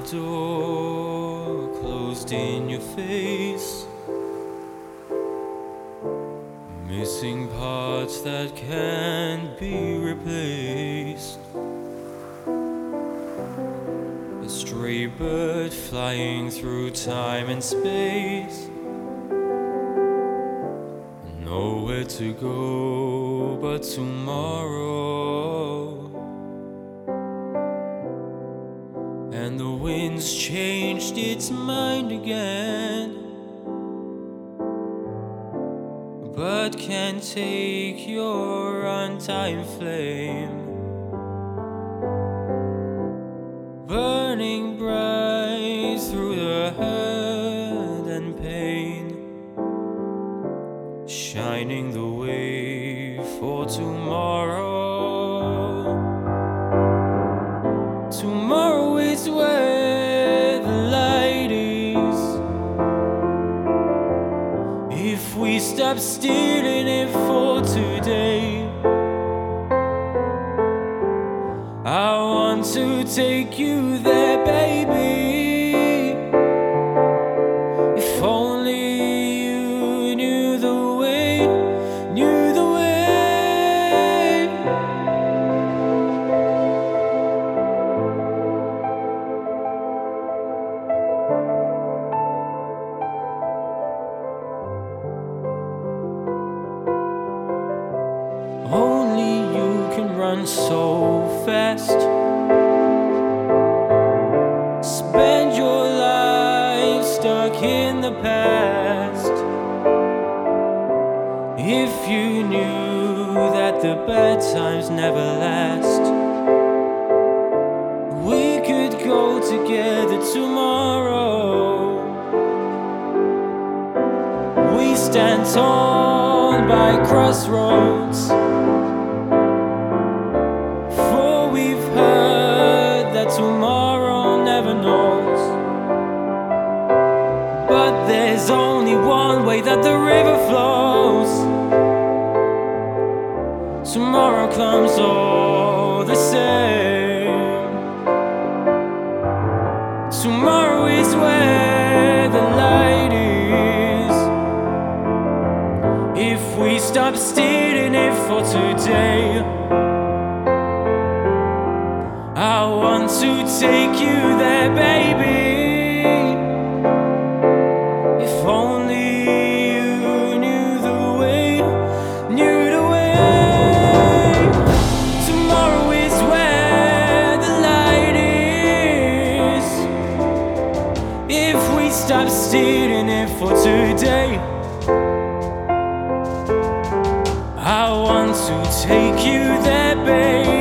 door closed in your face, missing parts that can't be replaced. A stray bird flying through time and space, nowhere to go but tomorrow. And the wind's changed its mind again, but can't take your untimed flame, burning bright through the hurt and pain, shining the way for tomorrow. Tomorrow is where the light is, if we stop stealing it for today. I want to take you there, baby. If only you knew the way, knew the way. Only you can run so fast, spend your life stuck in the past. If you knew that the bad times never last, we could go together tomorrow. We stand tall by crossroads, for we've heard that tomorrow never knows. But there's only one way that the river flows. Tomorrow comes all the same. Tomorrow is where the light is, if we stop stealing it for today. I want to take you there, baby. If only you knew the way, knew the way. Tomorrow is where the light is, if we stop stealing it for today. I want to take you there, baby.